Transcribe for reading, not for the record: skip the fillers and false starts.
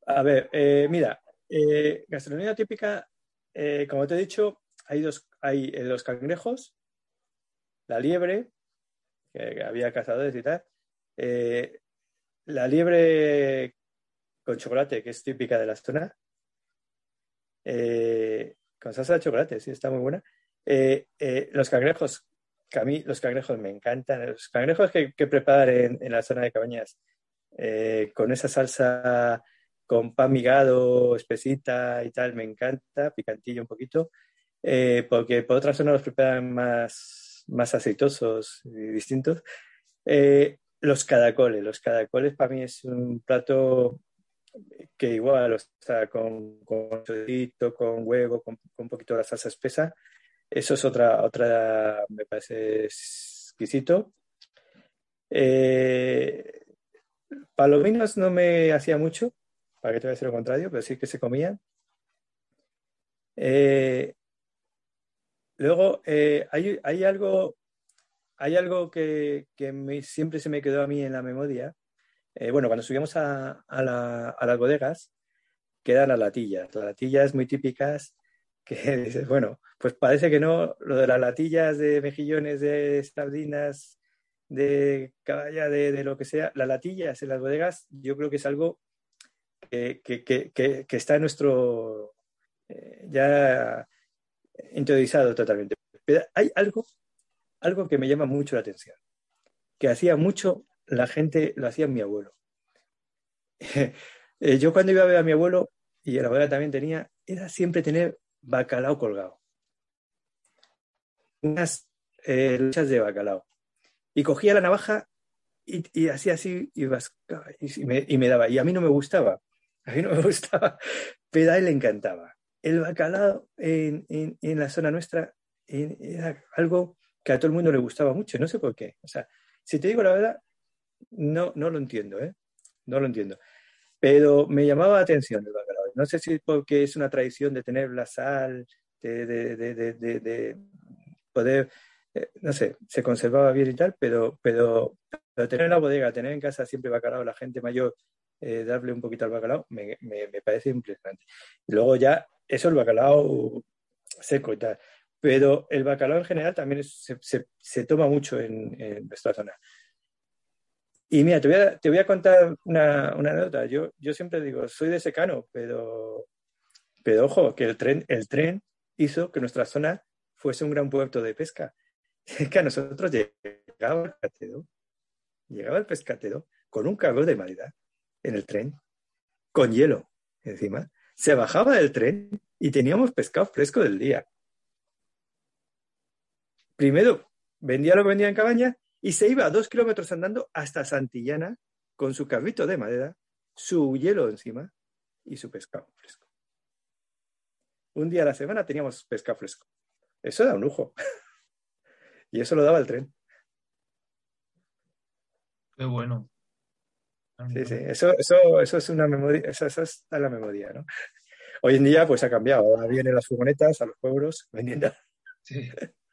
A ver, mira, gastronomía típica, como te he dicho, hay los cangrejos, la liebre, que había cazadores y tal, eh, la liebre con chocolate, que es típica de la zona, con salsa de chocolate, sí, está muy buena. Los cangrejos, que a mí los cangrejos me encantan, los cangrejos que preparan en la zona de Cabañas, con esa salsa con pan migado, espesita y tal, me encanta, picantillo un poquito, porque por otra zona los preparan más aceitosos y distintos. Los caracoles para mí es un plato que igual, o sea, con choricito, con huevo, con un poquito de la salsa espesa, eso es otra me parece exquisito. Eh, Palominos no me hacía mucho, para que te voy a decir lo contrario, pero sí que se comían. Eh, Luego, hay algo que siempre se me quedó a mí en la memoria. Bueno, cuando subíamos a las bodegas, quedan las latillas muy típicas que dices, bueno, pues parece que no, lo de las latillas de mejillones, de sardinas, de caballa, de lo que sea, las latillas en las bodegas, yo creo que es algo que está en nuestro ya interiorizado totalmente. Pero hay algo que me llama mucho la atención, que hacía mucho la gente, lo hacía mi abuelo. Yo cuando iba a ver a mi abuelo, y la abuela también tenía, era siempre tener bacalao colgado, unas luchas de bacalao. Y cogía la navaja y hacía así y, y me daba. Y a mí no me gustaba, a mí no me gustaba, pero a él le encantaba. El bacalao en la zona nuestra era algo que a todo el mundo le gustaba mucho, no sé por qué. O sea, si te digo la verdad, no lo entiendo, ¿eh? No lo entiendo. Pero me llamaba la atención el bacalao. No sé si porque es una tradición de tener la sal, de poder, no sé, se conservaba bien y tal, pero tener en la bodega, tener en casa siempre bacalao, la gente mayor, darle un poquito al bacalao, me parece impresionante. Y luego ya, eso el bacalao seco y tal. Pero el bacalao en general también se toma mucho en nuestra zona. Y mira, te voy a contar una anécdota. Yo siempre digo, soy de secano, pero ojo, que el tren hizo que nuestra zona fuese un gran puerto de pesca. Es que a nosotros llegaba el pescatero con un cargo de madera en el tren, con hielo encima. Se bajaba del tren y teníamos pescado fresco del día. Primero vendía lo que vendía en cabaña y se iba a 2 kilómetros andando hasta Santillana con su carrito de madera, su hielo encima y su pescado fresco. Un día a la semana teníamos pescado fresco. Eso era un lujo. Y eso lo daba el tren. Qué bueno. Sí, sí. Eso es una memoria, eso está en la memoria, ¿no? Hoy en día, pues ha cambiado. Ahora vienen las furgonetas a los pueblos vendiendo. Sí.